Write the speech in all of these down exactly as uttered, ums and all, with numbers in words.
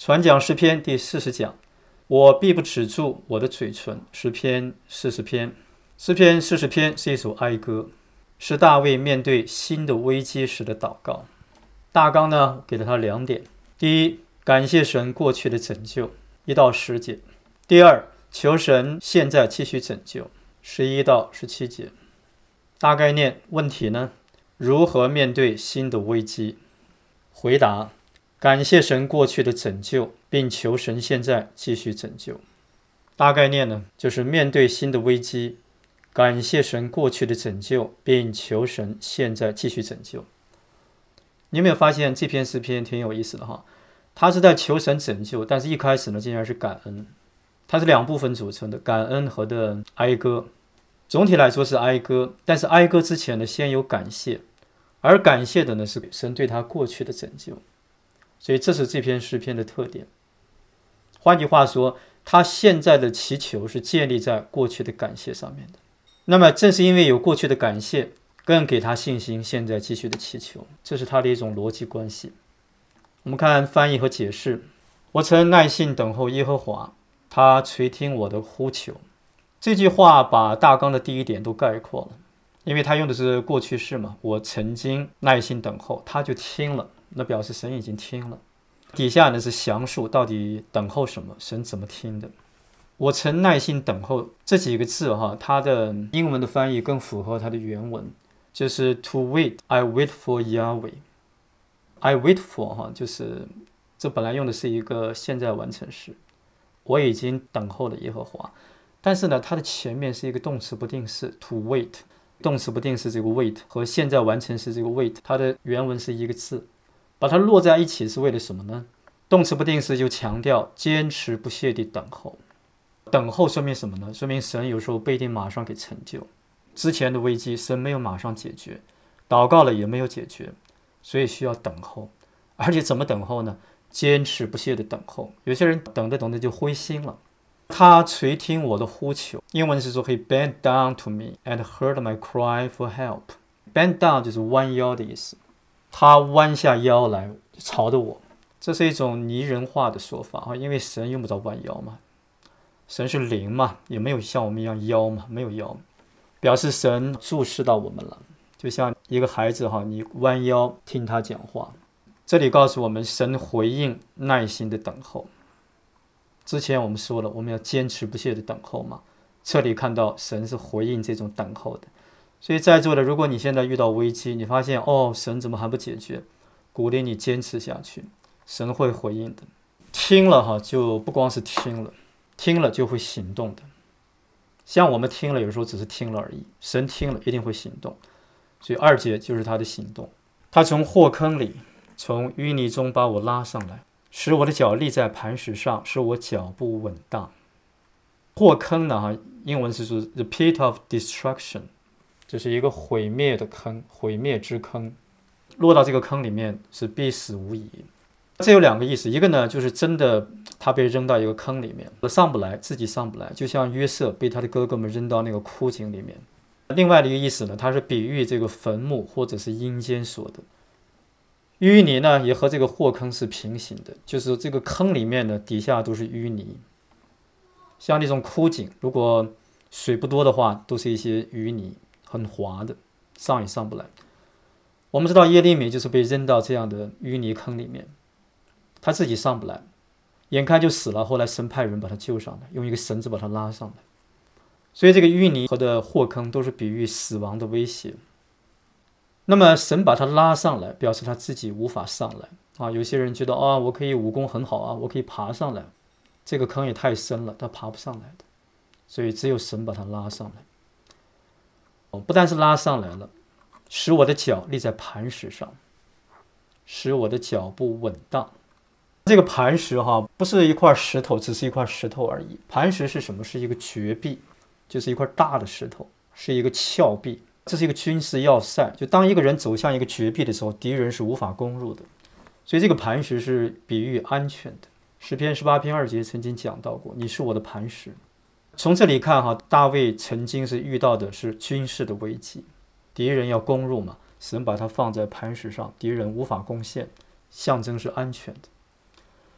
传讲诗篇第四十讲，我必不止住我的嘴唇。诗篇四十篇，诗篇四十篇是一首哀歌，是大卫面对新的危机时的祷告。大纲呢，给了他两点：第一，感谢神过去的拯救，一到十节；第二，求神现在继续拯救，十一到十七节。大概念问题呢，如何面对新的危机？回答：感谢神过去的拯救，并求神现在继续拯救。大概念呢，就是面对新的危机，感谢神过去的拯救，并求神现在继续拯救。你有没有发现这篇诗篇挺有意思的哈？他是在求神拯救，但是一开始呢，竟然是感恩。它是两部分组成的，感恩和的哀歌。总体来说是哀歌，但是哀歌之前呢，先有感谢，而感谢的呢是神对他过去的拯救。所以这是这篇诗篇的特点。换句话说，他现在的祈求是建立在过去的感谢上面的。那么正是因为有过去的感谢，更给他信心，现在继续的祈求，这是他的一种逻辑关系。我们看翻译和解释。我曾耐心等候耶和华，他垂听我的呼求。这句话把大纲的第一点都概括了，因为他用的是过去式嘛，我曾经耐心等候，他就听了，那表示神已经听了。底下呢是详述到底等候什么，神怎么听的。我曾耐心等候这几个字哈，它的英文的翻译更符合它的原文，就是 to wait, I wait for Yahweh。 I wait for 哈，就是这本来用的是一个现在完成时，我已经等候了耶和华。但是呢，它的前面是一个动词不定式 to wait， 动词不定式这个 wait 和现在完成时这个 wait， 它的原文是一个字，把它落在一起是为了什么呢？动词不定式就强调坚持不懈地等候。等候说明什么呢？说明神有时候不一定马上给成就。之前的危机神没有马上解决，祷告了也没有解决，所以需要等候。而且怎么等候呢？坚持不懈地等候。有些人等着等着就灰心了。他垂听我的呼求，英文是说 He bent down to me and heard my cry for help。 Bent down 就是弯腰的意思，他弯下腰来朝着我，这是一种拟人化的说法，因为神用不着弯腰嘛，神是灵嘛，也没有像我们一样腰嘛，没有腰，表示神注视到我们了，就像一个孩子哈，你弯腰听他讲话。这里告诉我们，神回应耐心的等候。之前我们说了，我们要坚持不懈的等候嘛。这里看到神是回应这种等候的，所以在座的，如果你现在遇到危机，你发现哦，神怎么还不解决？鼓励你坚持下去，神会回应的。听了哈，就不光是听了，听了就会行动的。像我们听了，有时候只是听了而已，神听了一定会行动。所以二节就是他的行动。他从祸坑里，从淤泥中把我拉上来，使我的脚立在磐石上，使我脚步稳当。祸坑呢，英文是说 the pit of destruction， 这是一个毁灭的坑，毁灭之坑。落到这个坑里面是必死无疑。这有两个意思，一个呢就是真的他被扔到一个坑里面，上不来，自己上不来，就像约瑟被他的哥哥们扔到那个枯井里面。另外的一个意思呢，它是比喻这个坟墓或者是阴间所的。淤泥呢也和这个祸坑是平行的，就是这个坑里面呢底下都是淤泥，像那种枯井，如果水不多的话，都是一些淤泥，很滑的，上也上不来。我们知道耶利米就是被扔到这样的淤泥坑里面，他自己上不来，眼看就死了，后来神派人把他救上来，用一个绳子把他拉上来。所以这个淤泥和的祸坑都是比喻死亡的威胁。那么神把他拉上来，表示他自己无法上来啊。有些人觉得啊，我可以武功很好啊，我可以爬上来，这个坑也太深了，他爬不上来的，所以只有神把他拉上来。哦，不但是拉上来了，使我的脚立在磐石上，使我的脚步稳当。这个磐石哈，不是一块石头，只是一块石头而已。磐石是什么？是一个绝壁，就是一块大的石头，是一个峭壁。这是一个军事要塞，就当一个人走向一个绝壁的时候，敌人是无法攻入的。所以这个磐石是比喻安全的。诗篇十八篇二节曾经讲到过，你是我的磐石。从这里看哈，大卫曾经是遇到的是军事的危机，敌人要攻入嘛，神把它放在磐石上，敌人无法攻陷，象征是安全的。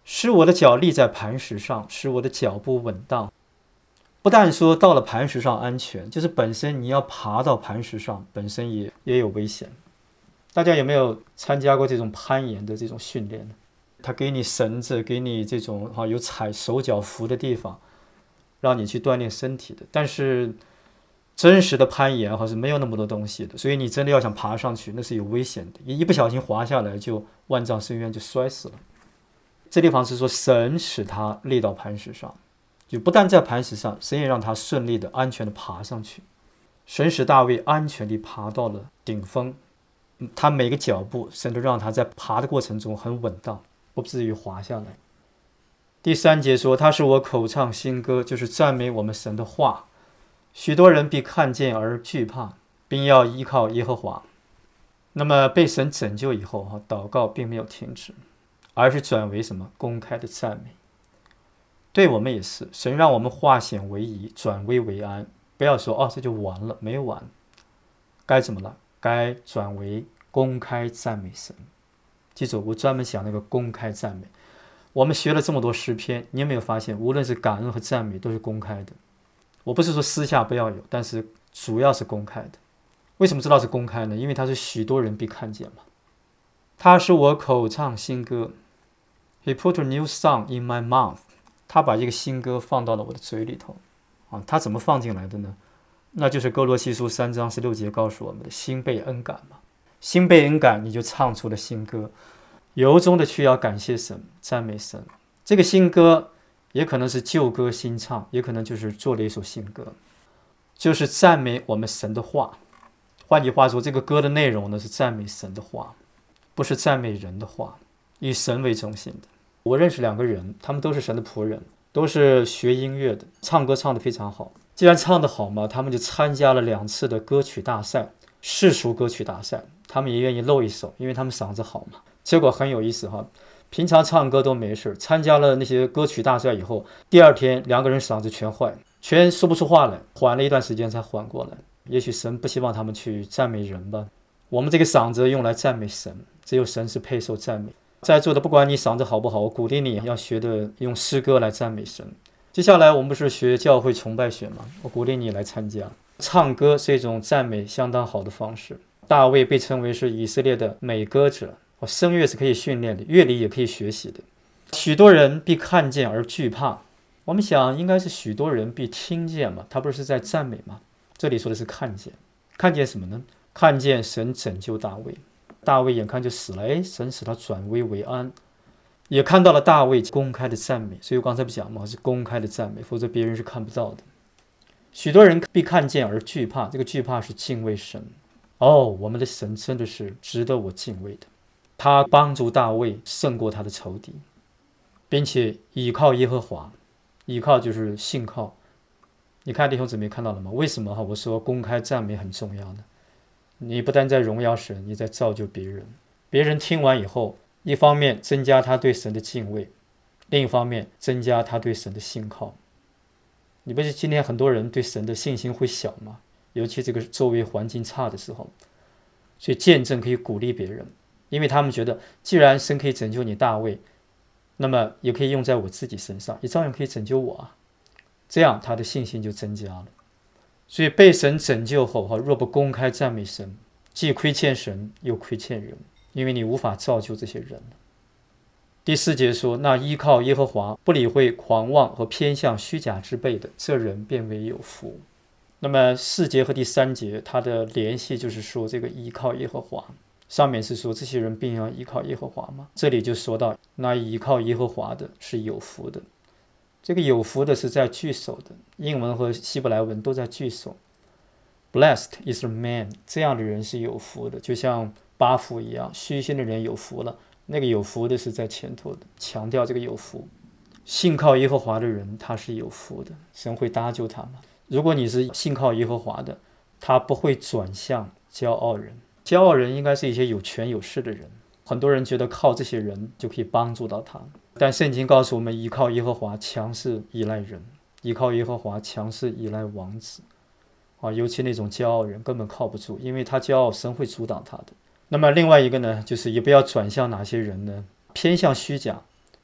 使我的脚立在磐石上，使我的脚步稳当。不但说到了磐石上安全，就是本身你要爬到磐石上，本身也也有危险。大家有没有参加过这种攀岩的这种训练呢？他给你绳子，给你这种啊有踩手脚扶的地方，让你去锻炼身体的。但是真实的攀岩哈是没有那么多东西的，所以你真的要想爬上去，那是有危险的，一不小心滑下来就万丈深渊，就摔死了。这地方是说神使他立到磐石上，就不但在磐石上，神也让他顺利的、安全的爬上去。神使大卫安全地爬到了顶峰，他每个脚步神都让他在爬的过程中很稳当，不至于滑下来。第三节说，他是我口唱新歌，就是赞美我们神的话。许多人必看见而惧怕，并要依靠耶和华。那么被神拯救以后，祷告并没有停止，而是转为什么？公开的赞美。对我们也是，神让我们化险为夷，转危为安。不要说哦，这就完了，没有完。该怎么了？该转为公开赞美神。记住，我专门讲那个公开赞美。我们学了这么多诗篇，你有没有发现，无论是感恩和赞美都是公开的？我不是说私下不要有，但是主要是公开的。为什么知道是公开呢？因为它是许多人必看见嘛。他是我口唱新歌 ，He put a new song in my mouth。他把这个新歌放到了我的嘴里头啊。他怎么放进来的呢？那就是哥罗西书三章十六节告诉我们的，心被恩感嘛。心被恩感，你就唱出了新歌。由衷的去要感谢神，赞美神。这个新歌也可能是旧歌新唱，也可能就是做了一首新歌，就是赞美我们神的话。换句话说，这个歌的内容呢是赞美神的话，不是赞美人的话，以神为中心的。我认识两个人，他们都是神的仆人，都是学音乐的，唱歌唱得非常好。既然唱得好嘛，他们就参加了两次的歌曲大赛，世俗歌曲大赛，他们也愿意露一手，因为他们嗓子好嘛。结果很有意思哈，平常唱歌都没事，参加了那些歌曲大赛以后，第二天两个人嗓子全坏，全说不出话来，缓了一段时间才缓过来。也许神不希望他们去赞美人吧。我们这个嗓子用来赞美神，只有神是配受赞美。在座的不管你嗓子好不好，我鼓励你要学的用诗歌来赞美神。接下来我们不是学教会崇拜学吗？我鼓励你来参加。唱歌是一种赞美相当好的方式。大卫被称为是以色列的美歌者，声乐是可以训练的，乐理也可以学习的。许多人必看见而惧怕，我们想应该是许多人必听见嘛，他不是在赞美吗？这里说的是看见，看见什么呢？看见神拯救大卫，大卫眼看就死了，哎，神使他转危为安，也看到了大卫公开的赞美。所以我刚才不讲嘛，是公开的赞美，否则别人是看不到的。许多人必看见而惧怕，这个惧怕是敬畏神。哦，我们的神真的是值得我敬畏的。他帮助大卫胜过他的仇敌，并且倚靠耶和华，倚靠就是信靠。你看弟兄姊妹看到了吗？为什么我说公开赞美很重要呢？你不但在荣耀神，你在造就别人。别人听完以后，一方面增加他对神的敬畏，另一方面增加他对神的信靠。你不是今天很多人对神的信心会小吗？尤其这个周围环境差的时候，所以见证可以鼓励别人，因为他们觉得既然神可以拯救你大卫，那么也可以用在我自己身上，也照样可以拯救我啊。这样他的信心就增加了。所以被神拯救后，若不公开赞美神，既亏欠神又亏欠人，因为你无法造就这些人。第四节说，那依靠耶和华，不理会狂妄和偏向虚假之辈的，这人便为有福。那么四节和第三节它的联系就是说，这个依靠耶和华，上面是说这些人并要依靠耶和华吗？这里就说到，那依靠耶和华的是有福的。这个有福的是在句首的，英文和希伯来文都在句首。Blessed is the man， 这样的人是有福的，就像八福一样，虚心的人有福了，那个有福的是在前头的，强调这个有福。信靠耶和华的人他是有福的，神会搭救他们。如果你是信靠耶和华的，他不会转向骄傲人。骄傲人应该是一些有权有势的人，很多人觉得靠这些人就可以帮助到他，但圣经告诉我们，依靠耶和华强势依赖人，依靠耶和华强势依赖王子啊，尤其那种骄傲人根本靠不住，因为他骄傲，神会阻挡他的。那么另外一个呢，就是也不要转向哪些人呢？偏向虚假，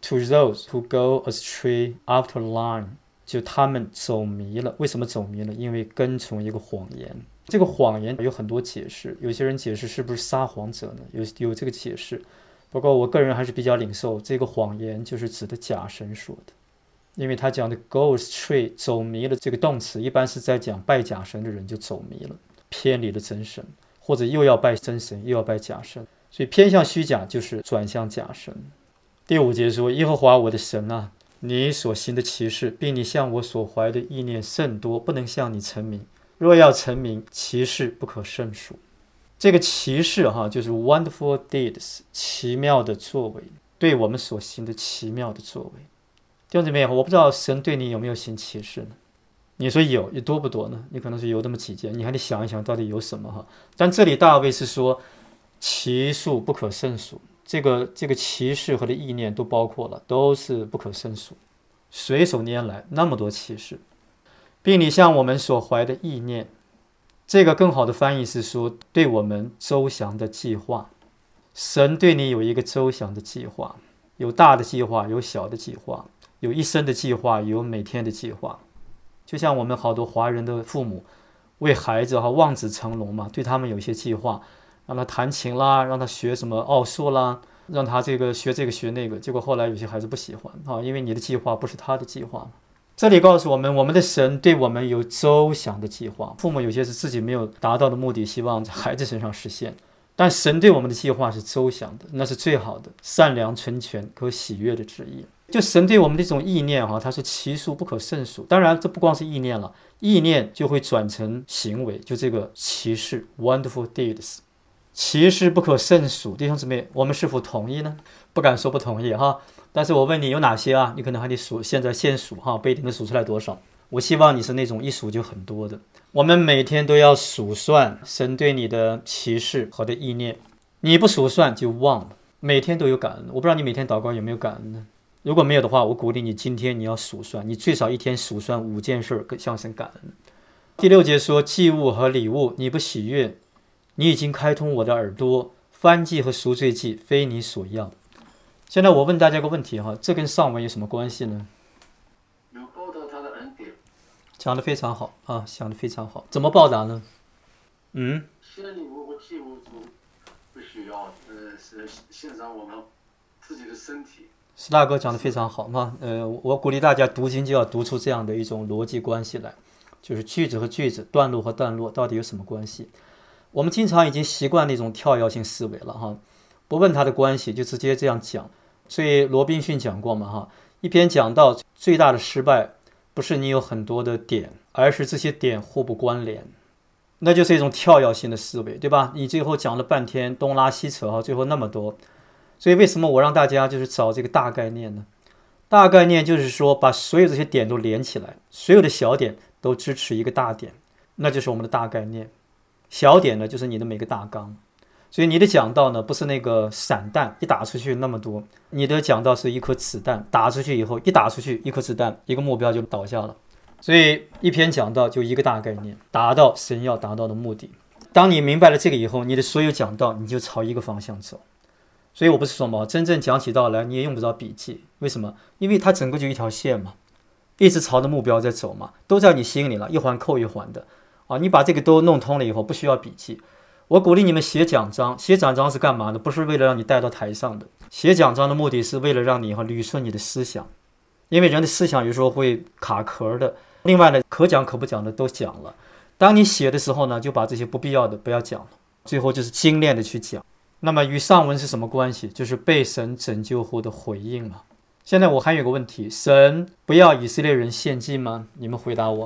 To those who go astray after lying， 就他们走迷了。为什么走迷了？因为跟从一个谎言。这个谎言有很多解释，有些人解释是不是撒谎者呢？有有这个解释。不过我个人还是比较领受，这个谎言就是指的假神说的。因为他讲的 go astray 走迷了这个动词，一般是在讲拜假神的人就走迷了，偏离了真神，或者又要拜真神又要拜假神，所以偏向虚假就是转向假神。第五节说，耶和华我的神啊，你所行的奇事，并你向我所怀的意念甚多，不能向你陈明。若要陈明，奇事不可胜数。这个奇事哈，就是 wonderful deeds， 奇妙的作为，对我们所行的奇妙的作为。弟兄姊妹，我不知道神对你有没有行奇事呢？你说有，有多不多呢？你可能是有那么几件，你还得想一想到底有什么哈。但这里大卫是说奇数不可胜数，这个这个奇事和的意念都包括了，都是不可胜数。随手拈来那么多奇事，并你向我们所怀的意念，这个更好的翻译是说对我们周详的计划。神对你有一个周详的计划，有大的计划，有小的计划，有一生的计划，有每天的计划。就像我们好多华人的父母为孩子哈望子成龙嘛，对他们有一些计划，让他弹琴啦，让他学什么奥数啦，让他这个学这个学那个，结果后来有些孩子不喜欢啊，因为你的计划不是他的计划。这里告诉我们，我们的神对我们有周详的计划。父母有些是自己没有达到的目的，希望在孩子身上实现，但神对我们的计划是周详的，那是最好的、善良、纯全、可喜悦的旨意。就神对我们的这种意念哈，它是其数不可胜数。当然，这不光是意念了，意念就会转成行为，就这个奇事 （wonderful deeds）， 奇事不可胜数。弟兄姊妹，我们是否同意呢？不敢说不同意哈。但是我问你有哪些啊？你可能还得数，现在现数哈，不一定能数出来多少。我希望你是那种一数就很多的。我们每天都要数算神对你的启示和的意念，你不数算就忘了。每天都有感恩，我不知道你每天祷告有没有感恩呢？如果没有的话，我鼓励你今天你要数算，你最少一天数算五件事向神感恩。第六节说祭物和礼物你不喜悦，你已经开通我的耳朵，燔祭和赎罪祭非你所要。现在我问大家个问题哈，这跟上文有什么关系呢？ 有报答他的恩典。 讲得非常好啊，讲得非常好。怎么报答呢？嗯， 献礼物和祭物主不需要，呃，是献上我们自己的身体。 石大哥讲得非常好嘛，呃，我鼓励大家读经就要读出这样的一种逻辑关系来，就是句子和句子、段落和段落到底有什么关系？我们经常已经习惯那种跳跃性思维了哈，不问它的关系就直接这样讲。所以罗宾逊讲过嘛哈，一篇讲到最大的失败不是你有很多的点，而是这些点互不关联，那就是一种跳跃性的思维，对吧？你最后讲了半天东拉西扯哈，最后那么多。所以为什么我让大家就是找这个大概念呢？大概念就是说把所有这些点都连起来，所有的小点都支持一个大点，那就是我们的大概念。小点呢就是你的每个大纲。所以你的讲道呢不是那个散弹一打出去那么多，你的讲道是一颗子弹打出去以后，一打出去一颗子弹，一个目标就倒下了。所以一篇讲道就一个大概念，达到神要达到的目的。当你明白了这个以后，你的所有讲道你就朝一个方向走。所以我不是说嘛，真正讲起道来你也用不着笔记，为什么？因为它整个就一条线嘛，一直朝着目标在走嘛，都在你心里了，一环扣一环的啊。你把这个都弄通了以后，不需要笔记。我鼓励你们写讲章，写讲章是干嘛的？不是为了让你带到台上的，写讲章的目的是为了让你捋顺你的思想，因为人的思想有时候会卡壳的。另外呢，可讲可不讲的都讲了。当你写的时候呢，就把这些不必要的不要讲了，最后就是精炼的去讲。那么与上文是什么关系？就是被神拯救后的回应了。现在我还有个问题，神不要以色列人献祭吗？你们回答我。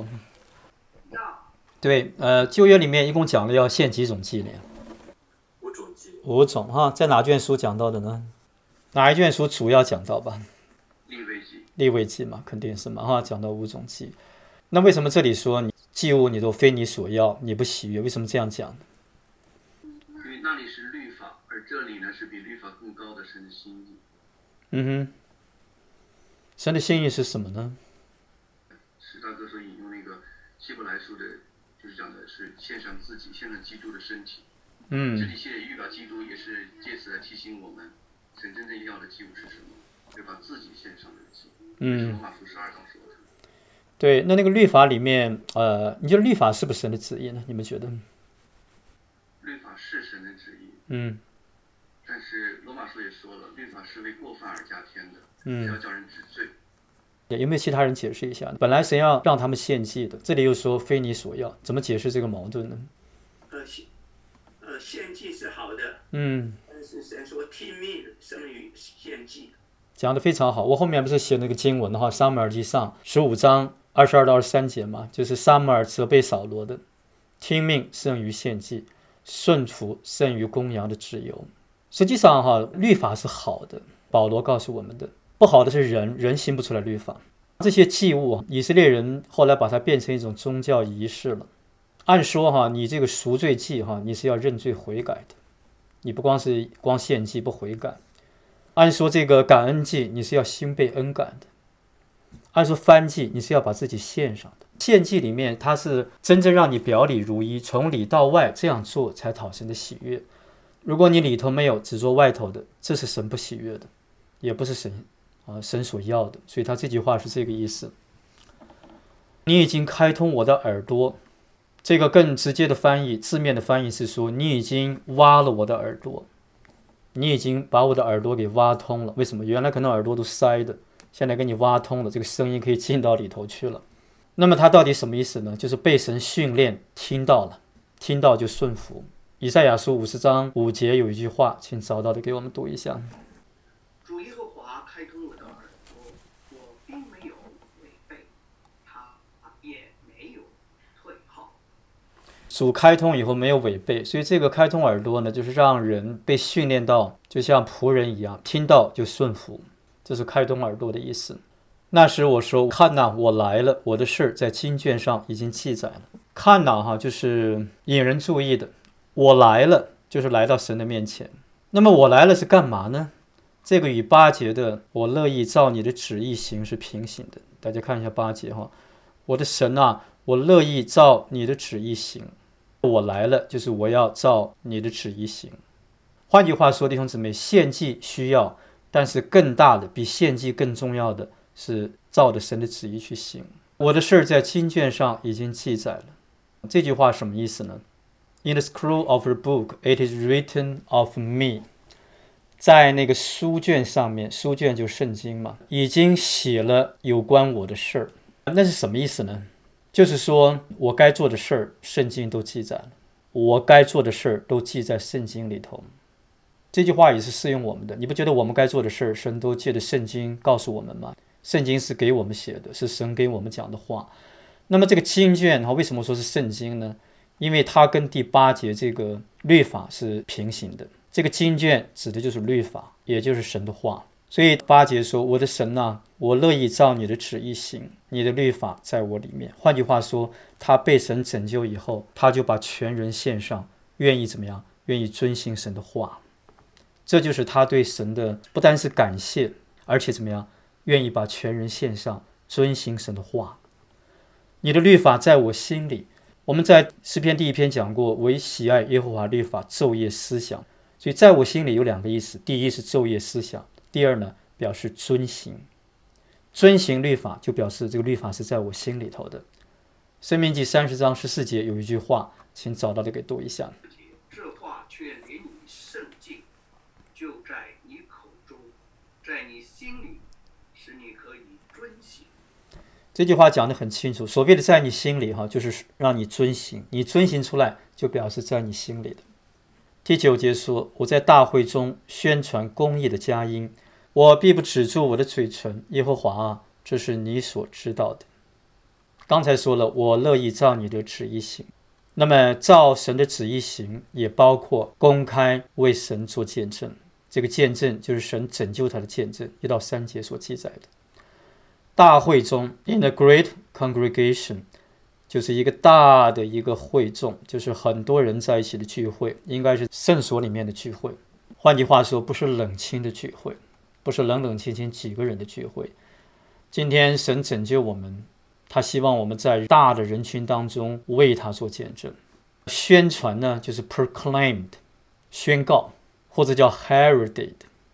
对，呃，旧约里面一共讲了要献几种祭呢？ 五种祭。 五种哈，在哪卷书讲到的呢？哪一卷书主要讲到吧？ 利未记。 利未记嘛，肯定是嘛哈，讲到五种祭。那为什么这里说你祭物你都非你所要，你不喜悦？为什么这样讲呢？ 因为那里是律法，而这里呢是比律法更高的神的心意。 嗯哼，神的心意是什么呢？ 史大哥所引用那个希伯来书的。就是讲的是献上自己，献上基督的身体。嗯，这里写的预表基督，也是借此来提醒我们，神真正要的祭物是什么。 对吧？自己献上的祭。 嗯， 罗马书十二章说的。 对，那那个律法里面，呃，你觉得律法是不是神的旨意呢？你们觉得？ 律法是神的旨意。 嗯。 但是罗马书也说了，律法是为过犯而加添的， 嗯， 是要叫人知罪。 有没有其他人解释一下？本来神要让他们献祭的，这里又说非你所要，怎么解释这个矛盾呢？ 呃，献呃献祭是好的， 嗯， 但是神说听命胜于献祭。 讲得非常好。我后面不是写那个经文的话，撒母耳记上十五章二十二到二十三节嘛，就是撒母耳责备扫罗的，听命胜于献祭，顺服胜于公羊的脂油。实际上哈，律法是好的，保罗告诉我们的。不好的是人，人行不出来律法。这些祭物，以色列人后来把它变成一种宗教仪式了。按说哈，你这个赎罪祭哈，你是要认罪悔改的，你不光是光献祭不悔改。按说这个感恩祭，你是要心被恩感的。按说燔祭，你是要把自己献上的。献祭里面，它是真正让你表里如一，从里到外这样做才讨神的喜悦。如果你里头没有，只做外头的，这是神不喜悦的，也不是神啊神所要的。所以他这句话是这个意思。你已经开通我的耳朵，这个更直接的翻译，字面的翻译是说，你已经挖了我的耳朵，你已经把我的耳朵给挖通了。为什么？原来可能耳朵都塞的，现在给你挖通了，这个声音可以进到里头去了。那么它到底什么意思呢？就是被神训练，听到了，听到就顺服。以赛亚书五十章五节有一句话，请找到的给我们读一下。 主耶和华开通我的耳朵，我并没有违背，他也没有退后。 主开通以后没有违背，所以这个开通耳朵呢，就是让人被训练到，就像仆人一样，听到就顺服，这是开通耳朵的意思。那时我说，看哪，我来了，我的事在经卷上已经记载了。看哪哈，就是引人注意的。我来了，就是来到神的面前。那么我来了是干嘛呢？这个与八节的我乐意照你的旨意行是平行的。大家看一下八节哈，我的神啊，我乐意照你的旨意行。我来了，就是我要照你的旨意行。换句话说，弟兄姊妹，献祭需要，但是更大的，比献祭更重要的是照着神的旨意去行。我的事在经卷上已经记载了。这句话什么意思呢？In the scroll of the book, it is written of me. 在那个书卷上面，书卷就是圣经嘛，已经写了有关我的事儿。那是什么意思呢？就是说我该做的事儿，圣经都记载了，我该做的事儿都记在圣经里头。这句话也是适用我们的。你不觉得我们该做的事儿，神都借着圣经告诉我们吗？圣经是给我们写的，是神给我们讲的话。那么这个经卷，为什么说是圣经呢？因为它跟第八节这个律法是平行的。这个经卷指的就是律法，也就是神的话。所以八节说，我的神啊，我乐意照你的旨意行，你的律法在我里面。换句话说，他被神拯救以后，他就把全人献上，愿意怎么样？愿意遵行神的话。这就是他对神的不单是感谢，而且怎么样？愿意把全人献上，遵行神的话。你的律法在我心里。我们在诗篇第一篇讲过，唯喜爱耶和华律法，昼夜思想。所以在我心里有两个意思，第一是昼夜思想，第二呢表示遵行。遵行律法就表示这个律法是在我心里头的。申命记三十章十四节有一句话，请找到的给读一下。 这话却连你甚近，就在你口中，在你心里，使你可以遵行。 这句话讲得很清楚，所谓的在你心里哈，就是让你遵行，你遵行出来就表示在你心里的。第九节说，我在大会中宣传公义的佳音，我必不止住我的嘴唇，耶和华啊，这是你所知道的。刚才说了，我乐意照你的旨意行。那么照神的旨意行，也包括公开为神做见证。这个见证就是神拯救他的见证，一到三节所记载的。大会中 in a great congregation 就是一个大的一个会众，就是很多人在一起的聚会，应该是圣所里面的聚会。换句话说，不是冷清的聚会，不是冷冷清清几个人的聚会。今天神拯救我们，他希望我们在大的人群当中为他做见证。宣传呢，就是 proclaimed 宣告，或者叫 heralded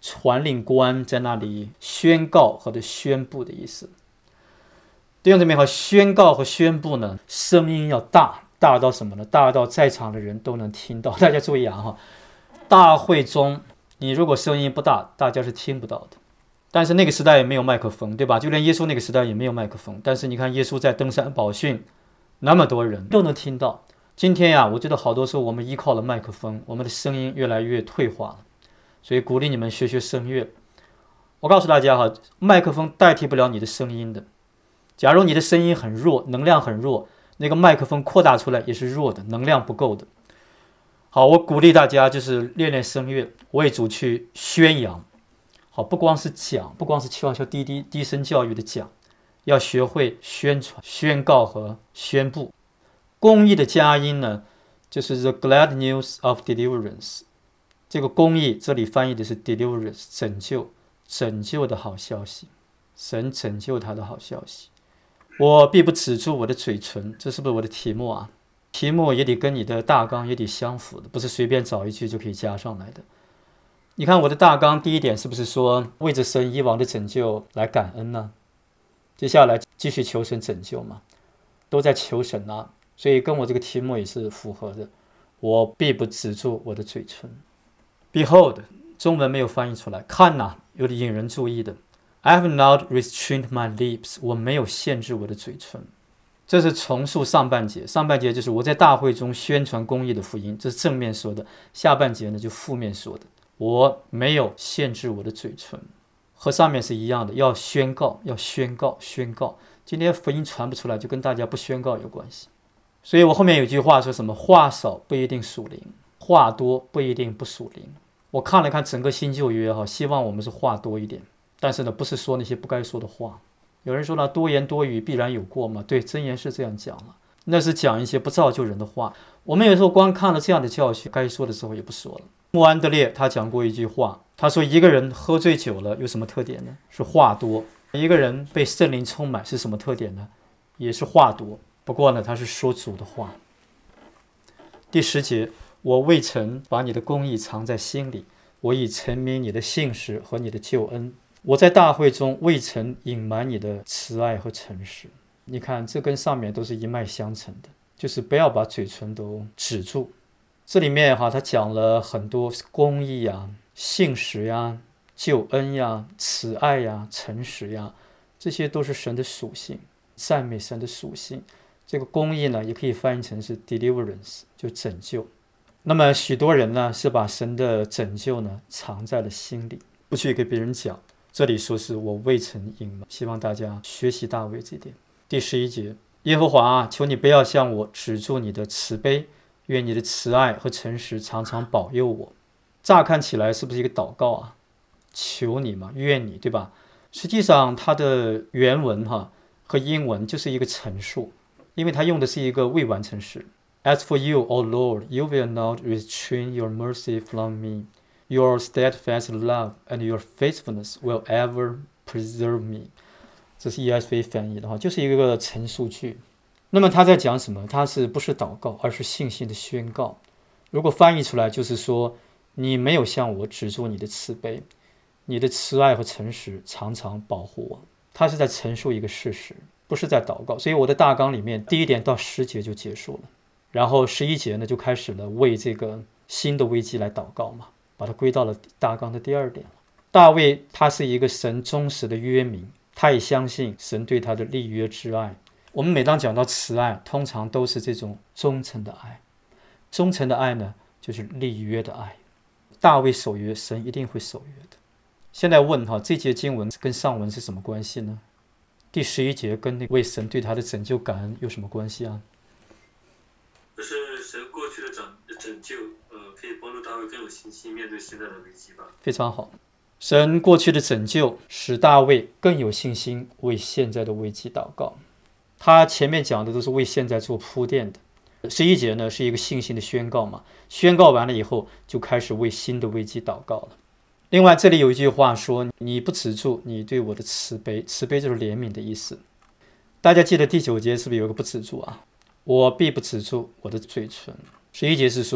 传令官在那里宣告或者宣布的意思。弟兄姊妹，宣告和宣布呢，声音要大，大到什么呢？大到在场的人都能听到。大家注意啊，哈，大会中你如果声音不大，大家是听不到的。但是那个时代也没有麦克风，对吧？就连耶稣那个时代也没有麦克风。但是你看耶稣在登山宝训，那么多人都能听到。今天呀，我觉得好多时候我们依靠了麦克风，我们的声音越来越退化了。所以鼓励你们学学声乐。我告诉大家哈，麦克风代替不了你的声音的。假如你的声音很弱，能量很弱，那个麦克风扩大出来也是弱的，能量不够的。好，我鼓励大家就是练练声乐，为主去宣扬。好，不光是讲，不光是悄悄低低低声教育的讲，要学会宣传、宣告和宣布。公义的佳音呢，就是 the glad news of deliverance。这个公义这里翻译的是 deliverance， 拯救，拯救的好消息，神拯救他的好消息。我必不止住我的嘴唇，这是不是我的题目啊？题目也得跟你的大纲也得相符的，不是随便找一句就可以加上来的。你看我的大纲第一点是不是说为着神以往的拯救来感恩呢？接下来继续求神拯救嘛，都在求神啊，所以跟我这个题目也是符合的。我必不止住我的嘴唇。Behold， 中文没有翻译出来，看呐，有点引人注意的。I have not restrained my lips， 我没有限制我的嘴唇。这是重述上半节，上半节就是我在大会中宣传公义的福音，这是正面说的。下半节呢就负面说的，我没有限制我的嘴唇，和上面是一样的，要宣告，要宣告，宣告。今天福音传不出来，就跟大家不宣告有关系。所以我后面有句话说什么？话少不一定属灵，话多不一定不属灵。我看了看整个新旧约哈，希望我们是话多一点。但是呢，不是说那些不该说的话。有人说了，多言多语必然有过嘛？对，箴言是这样讲了，那是讲一些不造就人的话。我们有时候光看了这样的教训，该说的时候也不说了。穆安德烈他讲过一句话，他说一个人喝醉酒了有什么特点呢？是话多。一个人被圣灵充满是什么特点呢？也是话多。不过呢，他是说主的话。第十节，我未曾把你的公义藏在心里，我已陈明你的信实和你的救恩。我在大会中未曾隐瞒你的慈爱和诚实。你看，这跟上面都是一脉相承的，就是不要把嘴唇都止住。这里面哈，他讲了很多公义呀、信实呀、救恩呀、慈爱呀、诚实呀，这些都是神的属性，赞美神的属性。这个公义呢，也可以翻译成是 deliverance， 就拯救。那么许多人呢，是把神的拯救呢藏在了心里，不去给别人讲。这里说是我未曾隐瞒，希望大家学习大卫这一点。第十一节，耶和华啊，求你不要向我止住你的慈悲，愿你的慈爱和诚实常常保佑我。乍看起来是不是一个祷告啊？求你嘛，愿你，对吧？实际上它的原文哈和英文就是一个陈述，因为它用的是一个未完成时。As for you, O Lord, you will not restrain your mercy from me.Your steadfast love and your faithfulness will ever preserve me。 这是 E S V 翻译的话，就是一个陈述句。那么他在讲什么？他是不是祷告，而是信心的宣告。如果翻译出来，就是说你没有向我止住你的慈悲，你的慈爱和诚实常常保护我。他是在陈述一个事实，不是在祷告。所以我的大纲里面第一点到十节就结束了，然后十一节呢就开始了为这个新的危机来祷告嘛，把它归到了大纲的第二点了。大卫他是一个神忠实的约民，他也相信神对他的立约之爱。我们每当讲到慈爱，通常都是这种忠诚的爱。忠诚的爱呢，就是立约的爱。大卫守约，神一定会守约的。现在问哈，这节经文跟上文是什么关系呢？第十一节跟那为神对他的拯救感恩有什么关系啊？ 这是神过去的拯救，呃，可以帮助大卫更有信心面对现在的危机吧。 非常好，神过去的拯救使大卫更有信心为现在的危机祷告。他前面讲的都是为现在做铺垫的。十一节呢是一个信心的宣告嘛，宣告完了以后就开始为新的危机祷告了。另外这里有一句话说，你不止住你对我的慈悲，慈悲就是怜悯的意思。大家记得第九节是不是有个不止住啊？我必不止住我的嘴唇。十一节是说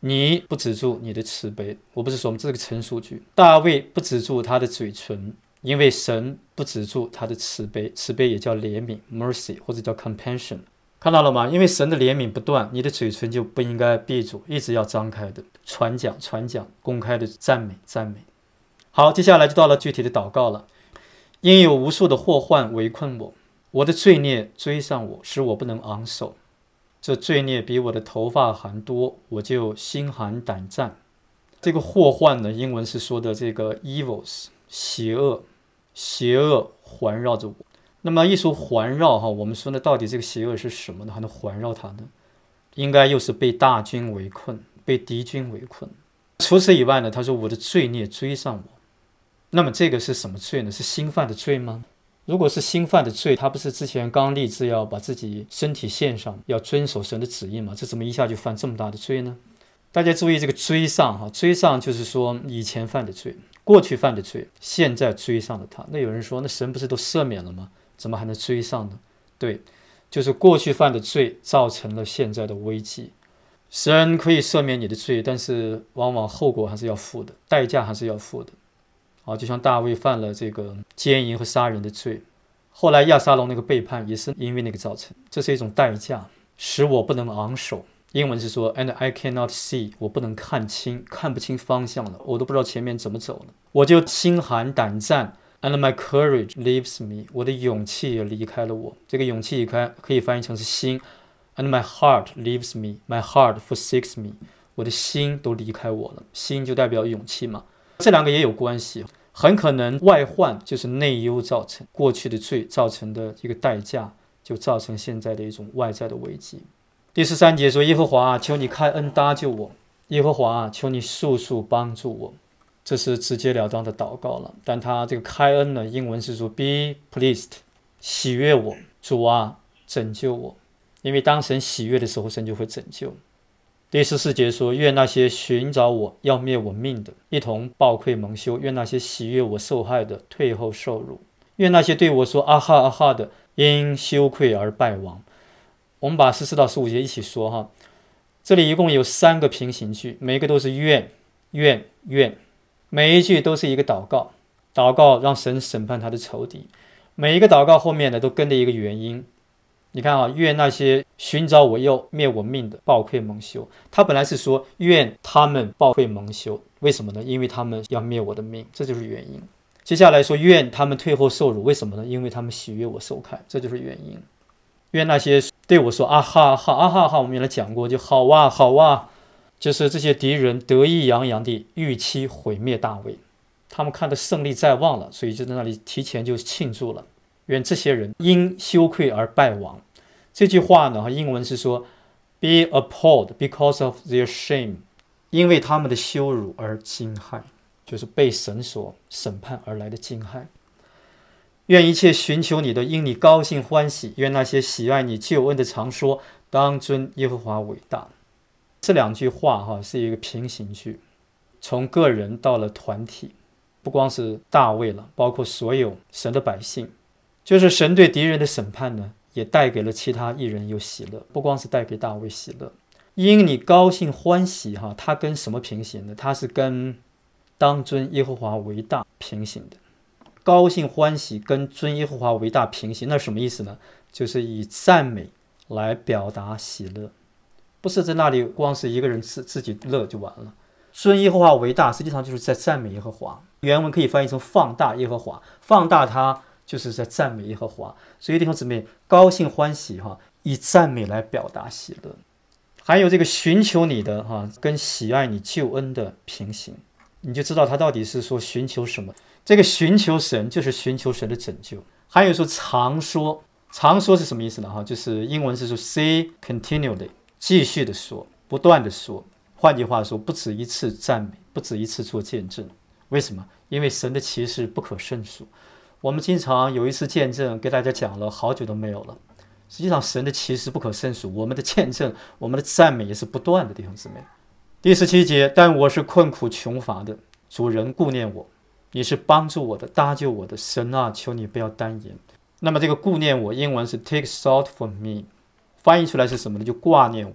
你不止住你的慈悲，我不是说我们这是个陈述句。大卫不止住他的嘴唇，因为神不止住他的慈悲，慈悲也叫怜悯 mercy 或者叫 compassion。看到了吗？因为神的怜悯不断，你的嘴唇就不应该闭住，一直要张开的，传讲传讲，公开的赞美赞美。好，接下来就到了具体的祷告了。因有无数的祸患围困我，我的罪孽追上我，使我不能昂首。这罪孽比我的头发还多，我就心寒胆战。这个祸患呢，英文是说的这个 evils， 邪恶，邪恶环绕着我。那么一说环绕哈，我们说呢，到底这个邪恶是什么呢？还能环绕它呢？应该又是被大军围困，被敌军围困。除此以外呢，他说我的罪孽追上我。那么这个是什么罪呢？是新犯的罪吗？如果是新犯的罪，他不是之前刚立志要把自己身体献上，要遵守神的旨意吗？这怎么一下就犯这么大的罪呢？大家注意这个追上哈，追上就是说以前犯的罪，过去犯的罪，现在追上了他。那有人说，那神不是都赦免了吗？怎么还能追上呢？对，就是过去犯的罪造成了现在的危机。神可以赦免你的罪，但是往往后果还是要付的，代价还是要付的。啊，就像大卫犯了这个奸淫和杀人的罪，后来亚撒龙那个背叛也是因为那个造成，这是一种代价，使我不能昂首。英文是说 And I cannot see， 我不能看清，看不清方向了，我都不知道前面怎么走了，我就心寒胆战。And my courage leaves me， 我的勇气也离开了我。这个勇气可以翻译成是心。And my heart leaves me， my heart forsakes me， 我的心都离开我了。心就代表勇气嘛，这两个也有关系。很可能外患就是内忧造成，过去的罪造成的一个代价，就造成现在的一种外在的危机。第十三节说，耶和华啊，求你开恩搭救我，耶和华啊，求你速速帮助我。这是直截了当的祷告了，但他这个开恩呢，英文是说 be pleased， 喜悦我，主啊，拯救我。因为当神喜悦的时候，神就会拯救。第十四节说，愿那些寻找我要灭我命的一同抱愧蒙羞，愿那些喜悦我受害的退后受辱，愿那些对我说啊哈啊哈的因羞愧而败亡。我们把十四到十五节一起说哈，这里一共有三个平行句，每个都是愿愿愿，每一句都是一个祷告，祷告让神审判他的仇敌。每一个祷告后面呢，都跟着一个原因。你看啊，愿那些寻找我要灭我命的抱愧蒙羞。他本来是说愿他们抱愧蒙羞，为什么呢？因为他们要灭我的命，这就是原因。接下来说愿他们退后受辱，为什么呢？因为他们喜悦我受害，这就是原因。愿那些对我说啊哈哈啊哈哈，我们原来讲过，就好啊好啊，就是这些敌人得意洋洋地预期毁灭大卫，他们看到胜利在望了，所以就在那里提前就庆祝了。愿这些人因羞愧而败亡。这句话呢，英文是说 be appalled because of their shame， 因为他们的羞辱而惊骇，就是被神所审判而来的惊骇。愿一切寻求你的因你高兴欢喜，愿那些喜爱你救恩的常说当尊耶和华伟大。这两句话哈是一个平行句，从个人到了团体，不光是大卫了，包括所有神的百姓。就是神对敌人的审判呢，也带给了其他义人有喜乐，不光是带给大卫喜乐。因你高兴欢喜哈，它跟什么平行呢？它是跟当尊耶和华为大平行的。高兴欢喜跟尊耶和华为大平行，那什么意思呢？就是以赞美来表达喜乐，不是在那里光是一个人自自己乐就完了。尊耶和华为大，实际上就是在赞美耶和华。原文可以翻译成放大耶和华，放大它就是在赞美耶和华。所以弟兄姊妹，高兴欢喜哈，以赞美来表达喜乐。还有这个寻求你的哈，跟喜爱你救恩的平行，你就知道他到底是说寻求什么。这个寻求神就是寻求神的拯救。还有说常说，常说是什么意思呢？哈，就是英文是说 say continually， 继续的说，不断的说。换句话说，不止一次赞美，不止一次做见证。为什么？因为神的奇事不可胜数。我们经常有一次见证给大家讲了，好久都没有了。实际上神的奇事不可胜数，我们的见证，我们的赞美也是不断的，弟兄姊妹。第十七节，但我是困苦穷乏的，主人顾念我，你是帮助我的，搭救我的，神啊，求你不要单言。那么这个顾念我，英文是 take thought for me， 翻译出来是什么呢？就挂念我。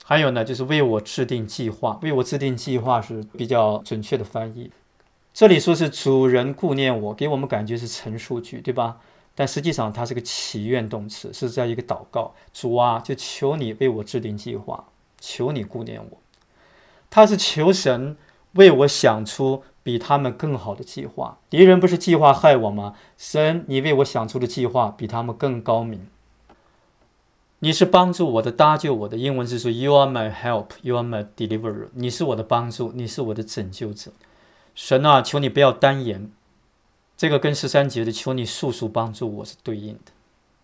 还有呢，就是为我制定计划，为我制定计划是比较准确的翻译。这里说是主人顾念我，给我们感觉是陈述句，对吧？但实际上它是个祈愿动词，是在一个祷告。主啊，就求你为我制定计划，求你顾念我。他是求神为我想出比他们更好的计划。敌人不是计划害我吗？神，你为我想出的计划比他们更高明。你是帮助我的，搭救我的。英文是说 You are my help, you are my deliverer。 你是我的帮助，你是我的拯救者。神啊，求你不要单言。这个跟十三节的求你速速帮助我是对应的。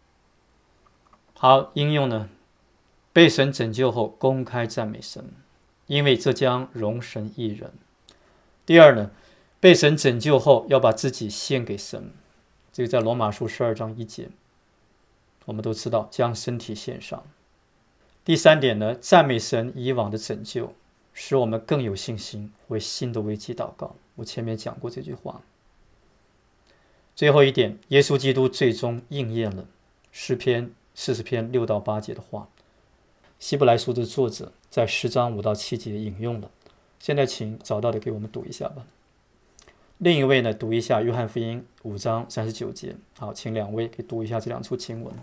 好，应用呢，被神拯救后公开赞美神，因为这将荣神一人。第二呢，被神拯救后要把自己献给神，这个在罗马书十二章一节，我们都知道将身体献上。第三点呢，赞美神以往的拯救，使我们更有信心为新的危机祷告。我前面讲过这句话。最后一点，耶稣基督最终应验了诗篇四十篇六到八节的话。希伯来书的作者在十章五到七节引用了。现在请找到的给我们读一下吧。另一位呢，读一下约翰福音五章三十九节。好，请两位给读一下这两处经文。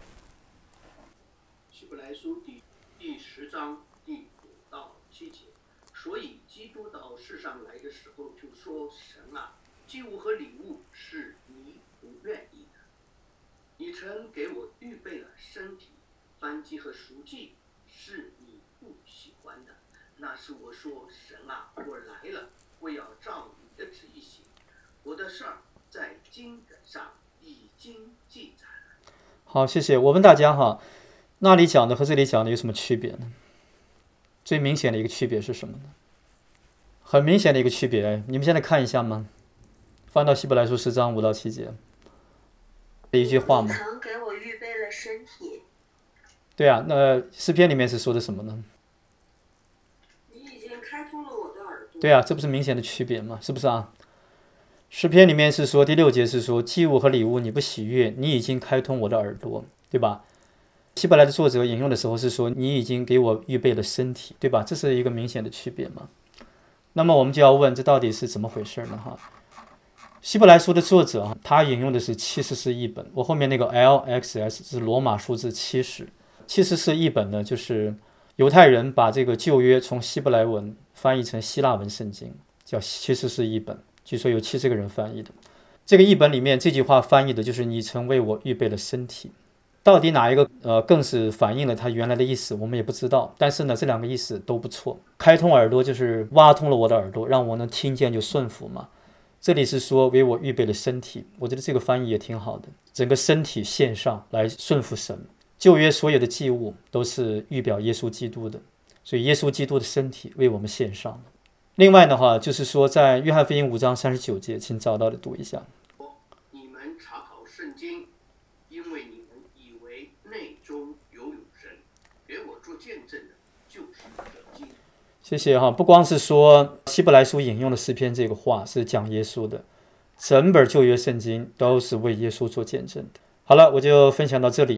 希伯来书第第十章第五到七节。所以基督到世上来的时候就说：神啊，祭物和礼物是你不愿意的，你曾给我预备了身体，燔祭和赎祭是你不喜欢的。那是我说：神啊，我来了，我要照你的旨意行。我的事儿在经本上已经记载了。 好，谢谢。我问大家哈，那里讲的和这里讲的有什么区别呢？最明显的一个区别是什么呢？很明显的一个区别，你们现在看一下吗？翻到希伯来书十章五到七节，一句话吗？ 你曾给我预备了身体。 对啊，那诗篇里面是说的什么呢？ 你已经开通了我的耳朵。 对啊，这不是明显的区别吗？是不是啊？诗篇里面是说，第六节是说，祭物和礼物你不喜悦，你已经开通我的耳朵，对吧？希伯来的作者引用的时候是说，你已经给我预备了身体，对吧？这是一个明显的区别嘛。那么我们就要问，这到底是怎么回事呢？哈，希伯来书的作者他引用的是七十四译本，我后面那个 L X S 是罗马数字七十，七十四译本呢，就是犹太人把这个旧约从希伯来文翻译成希腊文圣经，叫七十四译本，据说有七十个人翻译的。这个译本里面这句话翻译的就是你曾为我预备了身体。到底哪一个呃更是反映了他原来的意思，我们也不知道。但是呢，这两个意思都不错。开通耳朵就是挖通了我的耳朵，让我能听见就顺服嘛。这里是说为我预备了身体，我觉得这个翻译也挺好的。整个身体献上来顺服神。旧约所有的祭物都是预表耶稣基督的，所以耶稣基督的身体为我们献上了。另外的话，就是说在约翰福音五章三十九节，请找到的读一下。 你们查考圣经，因为你们以为内中有有神，给我做见证的就是这经。 谢谢哈。不光是说希伯来书引用的诗篇这个话是讲耶稣的，整本旧约圣经都是为耶稣做见证的。好了，我就分享到这里。